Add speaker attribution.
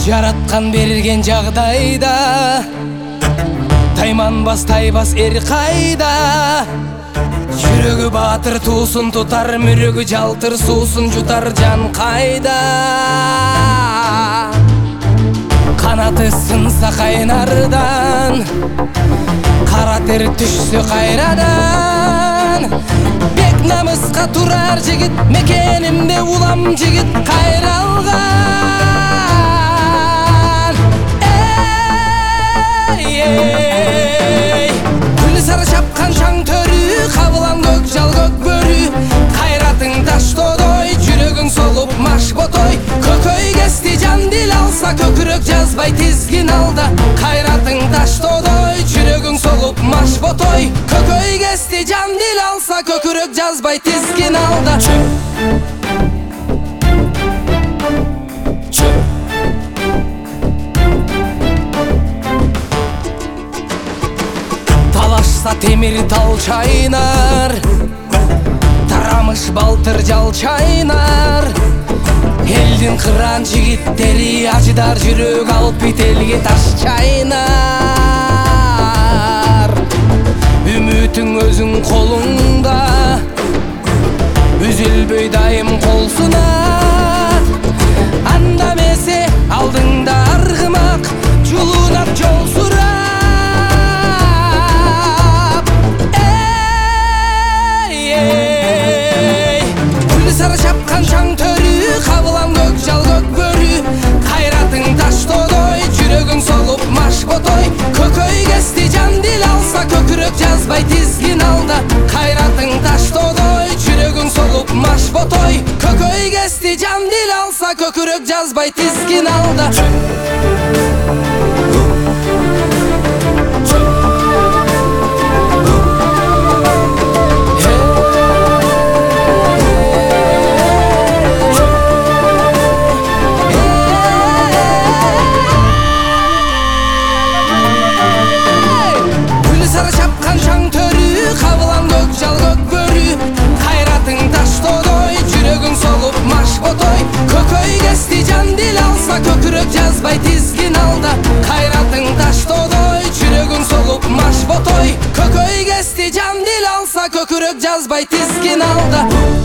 Speaker 1: Жараткан берген жагдайда тайманбас тайбас эр кайда. Жүрөгү баатыр туусун тутар, мүрөгү жалтыр суусун жутар жан кайда. Канаты сынса кайнардан, кара тер түшсө кайрадан. Бек намыска турар жигит, мекенимде улам жигит кайралган. Күлү сары чапкан шаң төрү, кабылан көк жал көк бөрү. Кайратың таштодой, жүрөгүң солуп маш ботой. Көкөй кести жан дил алса, көкүрөк жазбай тизгин алда. Кайратың таштодой, жүрөгүң солуп маш ботой. Көкөй кести жан дил алса, көкүрөк жазбай тизгин алда. Талашса темир тал чайнар, тарамыш балтыр жал чайнар. Элдин кыран жигиттери ажыдар, жүрөк алып бителге таш чайнар. Үмүтүң өзүң колуңда, үзүлбөй дайым кол сунат. Анда эмесе алдыңда аргымак, жулунап жол сурап. Сары чапкан шаң төрү, кабылан көк жал көк бөрү. Кайратың таштодой, жүрөгүң солуп маш ботой. Көкөй кести жан дил алса, көкүрөк жазбай тизгин алда. Кайратың таштодой, жүрөгүң солуп маш ботой. Көкөй кести жан дил алса, көкүрөк жазбай тизгин алда. Кабылан көк жал көк бөрү. Кайратың таштодой, жүрөгүң солуп маш ботой. Көкөй кести жан дил алса, көкүрөк жазбай тизгин алда. Кайратың таштодой, жүрөгүң солуп маш ботой. Көкөй кести жан дил алса, көкүрөк жазбай тизгин алда.